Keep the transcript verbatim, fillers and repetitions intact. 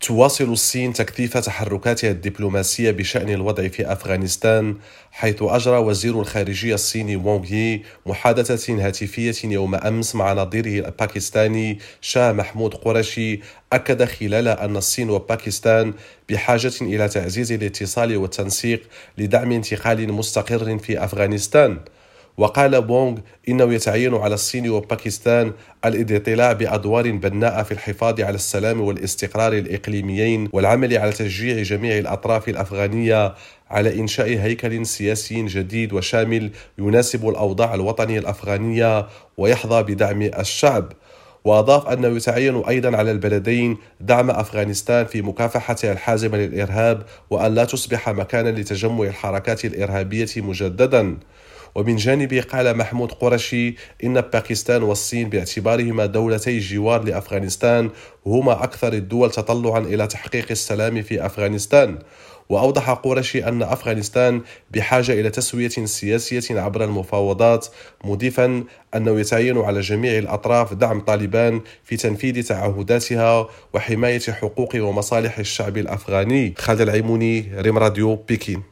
تواصل الصين تكثيف تحركاتها الدبلوماسية بشأن الوضع في أفغانستان، حيث أجرى وزير الخارجية الصيني وونغ يي محادثة هاتفية يوم أمس مع نظيره الباكستاني شاه محمود قرشي. أكد خلالها أن الصين وباكستان بحاجة إلى تعزيز الاتصال والتنسيق لدعم انتقال مستقر في أفغانستان. وقال بونغ إنه يتعين على الصين وباكستان الاضطلاع بأدوار بناءة في الحفاظ على السلام والاستقرار الإقليميين والعمل على تشجيع جميع الأطراف الأفغانية على إنشاء هيكل سياسي جديد وشامل يناسب الأوضاع الوطنية الأفغانية ويحظى بدعم الشعب. وأضاف أنه يتعين أيضا على البلدين دعم أفغانستان في مكافحتها الحازمة للإرهاب، وأن لا تصبح مكانا لتجمع الحركات الإرهابية مجددا. ومن جانبه قال محمود قرشي إن باكستان والصين باعتبارهما دولتي جوار لأفغانستان هما أكثر الدول تطلعا إلى تحقيق السلام في أفغانستان. وأوضح قرشي أن أفغانستان بحاجة إلى تسوية سياسية عبر المفاوضات، مضيفا أنه يتعين على جميع الأطراف دعم طالبان في تنفيذ تعهداتها وحماية حقوق ومصالح الشعب الأفغاني. خالد العيموني، ريم راديو، بكين.